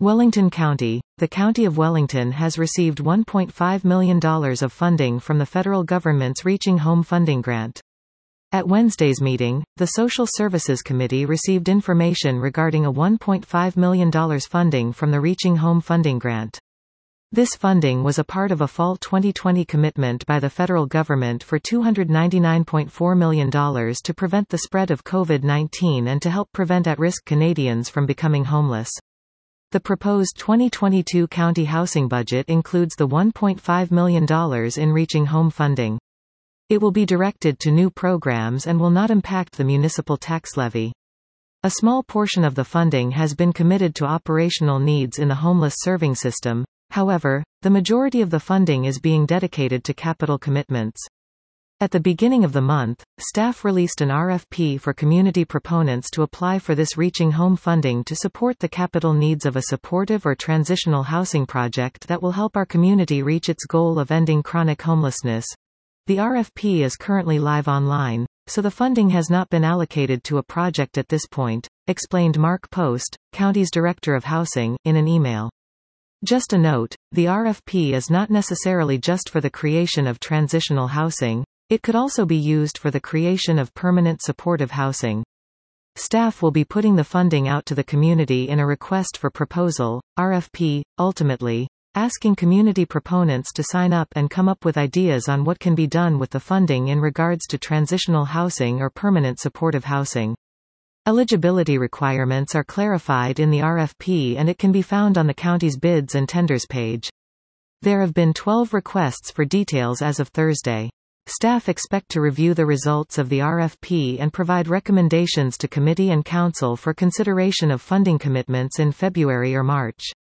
Wellington County. The County of Wellington has received $1.5 million of funding from the federal government's Reaching Home funding grant. At Wednesday's meeting, the Social Services Committee received information regarding a $1.5 million funding from the Reaching Home funding grant. This funding was a part of a fall 2020 commitment by the federal government for $299.4 million to prevent the spread of COVID-19 and to help prevent at-risk Canadians from becoming homeless. The proposed 2022 county housing budget includes the $1.5 million in Reaching Home funding. It will be directed to new programs and will not impact the municipal tax levy. A small portion of the funding has been committed to operational needs in the homeless serving system. However, the majority of the funding is being dedicated to capital commitments. At the beginning of the month, staff released an RFP for community proponents to apply for this Reaching Home funding to support the capital needs of a supportive or transitional housing project that will help our community reach its goal of ending chronic homelessness. The RFP is currently live online, so the funding has not been allocated to a project at this point, explained Mark Post, County's Director of Housing, in an email. Just a note, the RFP is not necessarily just for the creation of transitional housing. It could also be used for the creation of permanent supportive housing. Staff will be putting the funding out to the community in a request for proposal, RFP, ultimately, asking community proponents to sign up and come up with ideas on what can be done with the funding in regards to transitional housing or permanent supportive housing. Eligibility requirements are clarified in the RFP and it can be found on the county's bids and tenders page. There have been 12 requests for details as of Thursday. Staff expect to review the results of the RFP and provide recommendations to committee and council for consideration of funding commitments in February or March.